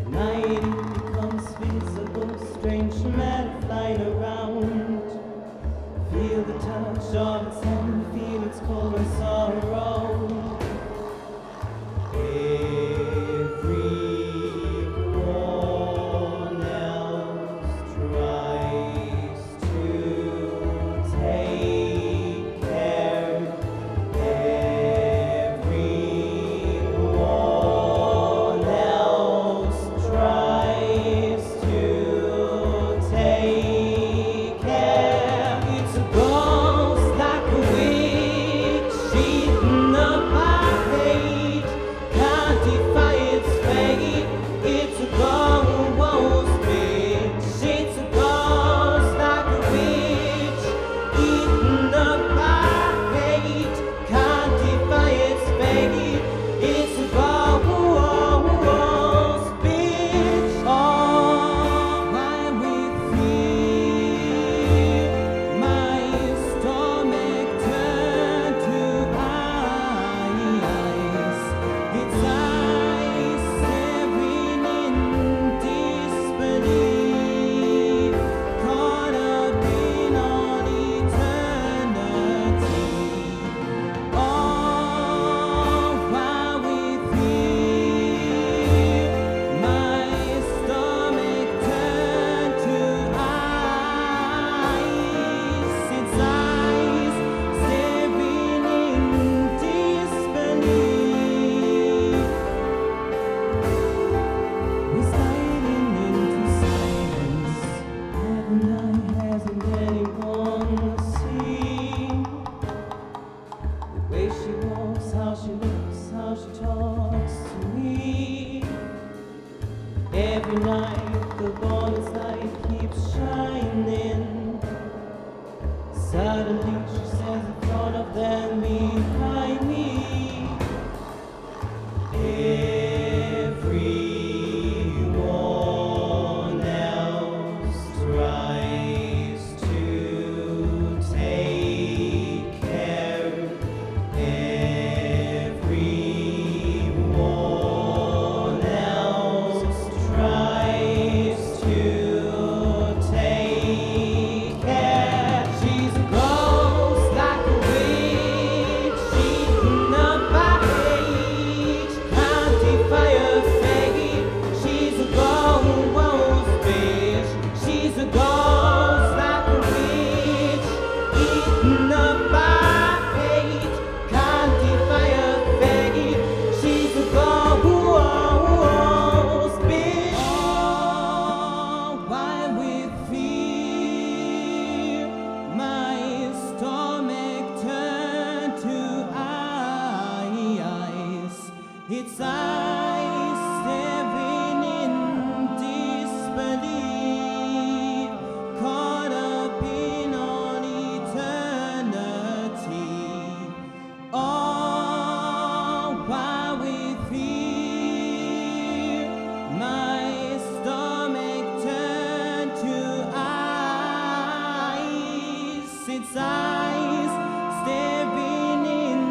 Night it becomes visible, strange matter flying around. Feel the touch of its hand, feel its cold and sorrow. Everyone else tries to take care. Everyone else tries to take care. It's a ghost like a witch, eating up my hate. Can't defy its fate. It's a ghost bitch. It's a ghost like a witch, eating up my hate. Can't defy its fate. It's a ghost bitch. Oh, why with fear my stomach turned to ice. Its eyes staring in disbelief, caught up in all eternity. Oh, why with fear my stomach turned to ice. Its eyes staring in disbelief. We're sliding into silence. Haven't I, hasn't anyone seen the way she walks, how she looks, how she talks to me? Every night the bonus light keeps shining. Suddenly she stands in front of them behind me. Everyone else tries to take care. Everyone else tries to take care. She's a ghost like a witch, eating up my hate. Can't defy her fate. She's a ghost bitch. She's a ghost like a witch, eating up my hate. Can't defy her fate. She's a ghost bitch. Oh, why with fear my stomach turned to ice. Its eyes staring in disbelief, caught up in all eternity. Oh, why with fear my stomach turned to ice. Its eyes staring in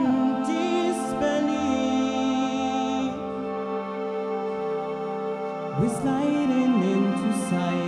disbelief. We're sliding into silence.